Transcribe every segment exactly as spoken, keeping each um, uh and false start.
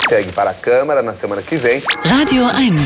segue para a Câmara na semana que vem. Radio eins.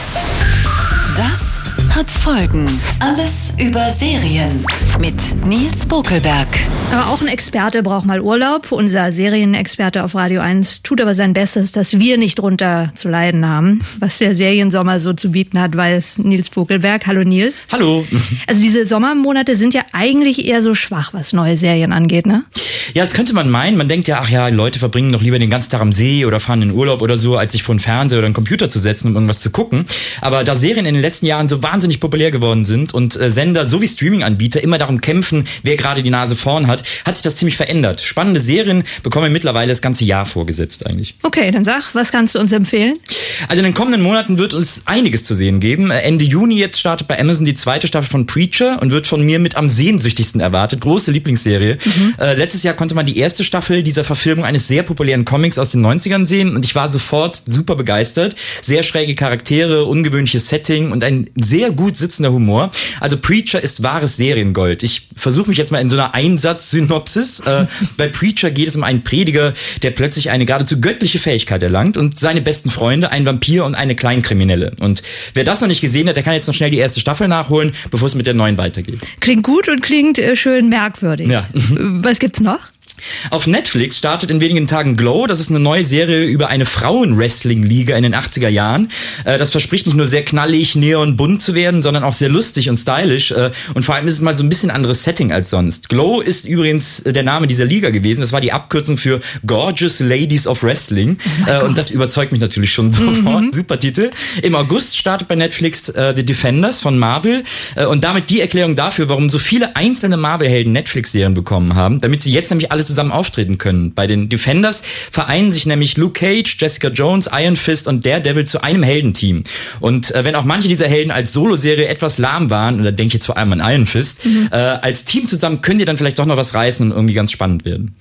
Das hat Folgen. Alles über Serien mit Nils Bokelberg. Aber auch ein Experte braucht mal Urlaub. Unser Serienexperte auf Radio eins tut aber sein Bestes, dass wir nicht drunter zu leiden haben. Was der Seriensommer so zu bieten hat, weiß Nils Bokelberg. Hallo Nils. Hallo. Also diese Sommermonate sind ja eigentlich eher so schwach, was neue Serien angeht, ne? Ja, das könnte man meinen. Man denkt ja, ach ja, Leute verbringen doch lieber den ganzen Tag am See oder fahren in Urlaub oder so, als sich vor einen Fernseher oder einen Computer zu setzen, um irgendwas zu gucken. Aber da Serien in den letzten Jahren so wahnsinnig populär geworden sind und äh, Sender sowie Streaming-Anbieter immer darum kämpfen, wer gerade die Nase vorn hat, hat sich das ziemlich verändert. Spannende Serien bekommen mittlerweile das ganze Jahr vorgesetzt eigentlich. Okay, dann sag, was kannst du uns empfehlen? Also in den kommenden Monaten wird uns einiges zu sehen geben. Ende Juni jetzt startet bei Amazon die zweite Staffel von Preacher und wird von mir mit am sehnsüchtigsten erwartet. Große Lieblingsserie. Mhm. Äh, letztes Jahr konnte man die erste Staffel dieser Verfilmung eines sehr populären Comics aus den neunzigern sehen und ich war sofort super begeistert. Sehr schräge Charaktere, ungewöhnliches Setting und ein sehr gut sitzender Humor. Also Preacher ist wahres Seriengold. Ich versuche mich jetzt mal in so einer Einsatz-Synopsis. Äh, bei Preacher geht es um einen Prediger, der plötzlich eine geradezu göttliche Fähigkeit erlangt und seine besten Freunde, ein Vampir und eine Kleinkriminelle. Und wer das noch nicht gesehen hat, der kann jetzt noch schnell die erste Staffel nachholen, bevor es mit der neuen weitergeht. Klingt gut und klingt äh, schön merkwürdig. Ja. Was gibt's noch? Auf Netflix startet in wenigen Tagen Glow. Das ist eine neue Serie über eine Frauen-Wrestling-Liga in den achtziger Jahren. Das verspricht nicht nur sehr knallig, neon, bunt zu werden, sondern auch sehr lustig und stylisch. Und vor allem ist es mal so ein bisschen anderes Setting als sonst. Glow ist übrigens der Name dieser Liga gewesen. Das war die Abkürzung für Gorgeous Ladies of Wrestling. Oh und das überzeugt mich natürlich schon sofort. Mhm. Super Titel. Im August startet bei Netflix uh, The Defenders von Marvel. Und damit die Erklärung dafür, warum so viele einzelne Marvel-Helden Netflix-Serien bekommen haben, damit sie jetzt nämlich alle zusammen auftreten können. Bei den Defenders vereinen sich nämlich Luke Cage, Jessica Jones, Iron Fist und Daredevil zu einem Heldenteam. Und äh, wenn auch manche dieser Helden als Soloserie etwas lahm waren, und da denke ich jetzt vor allem an Iron Fist, mhm. äh, als Team zusammen können die dann vielleicht doch noch was reißen und irgendwie ganz spannend werden.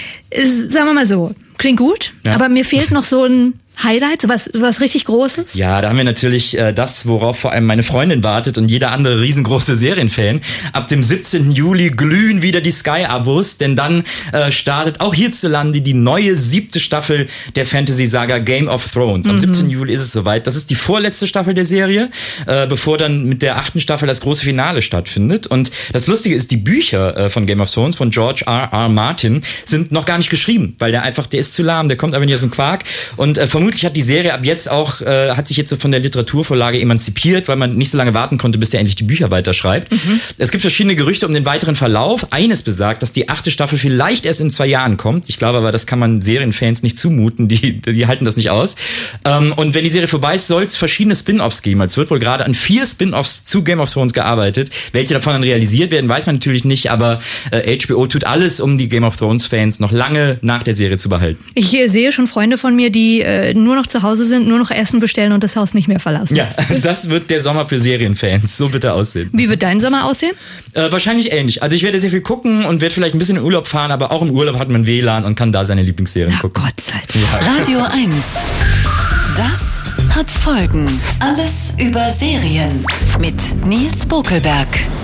Sagen wir mal so, klingt gut, ja. Aber mir fehlt noch so ein Highlight, sowas, sowas richtig Großes? Ja, da haben wir natürlich äh, das, worauf vor allem meine Freundin wartet und jeder andere riesengroße Serienfan. Ab dem siebzehnten Juli glühen wieder die Sky-Abos, denn dann äh, startet auch hierzulande die neue siebte Staffel der Fantasy-Saga Game of Thrones. Am mhm. siebzehnten Juli ist es soweit. Das ist die vorletzte Staffel der Serie, äh, bevor dann mit der achten Staffel das große Finale stattfindet. Und das Lustige ist, die Bücher äh, von Game of Thrones von George R R. Martin sind noch gar nicht geschrieben, weil der einfach, der ist zu lahm, der kommt aber nicht aus dem Quark und äh, vermutlich hat die Serie ab jetzt auch, äh, hat sich jetzt so von der Literaturvorlage emanzipiert, weil man nicht so lange warten konnte, bis der endlich die Bücher weiterschreibt. Mhm. Es gibt verschiedene Gerüchte um den weiteren Verlauf. Eines besagt, dass die achte Staffel vielleicht erst in zwei Jahren kommt. Ich glaube aber, das kann man Serienfans nicht zumuten. Die, die halten das nicht aus. Ähm, und wenn die Serie vorbei ist, soll es verschiedene Spin-Offs geben. Es wird wohl gerade an vier Spin-Offs zu Game of Thrones gearbeitet. Welche davon dann realisiert werden, weiß man natürlich nicht, aber äh, H B O tut alles, um die Game of Thrones-Fans noch lange nach der Serie zu behalten. Ich äh, sehe schon Freunde von mir, die äh, nur noch zu Hause sind, nur noch Essen bestellen und das Haus nicht mehr verlassen. Ja, das wird der Sommer für Serienfans. So wird er aussehen. Wie wird dein Sommer aussehen? Äh, wahrscheinlich ähnlich. Also ich werde sehr viel gucken und werde vielleicht ein bisschen in Urlaub fahren, aber auch im Urlaub hat man W L A N und kann da seine Lieblingsserien Na, gucken. Gott sei Dank. Ja. Radio eins. Das hat Folgen. Alles über Serien mit Nils Bokelberg.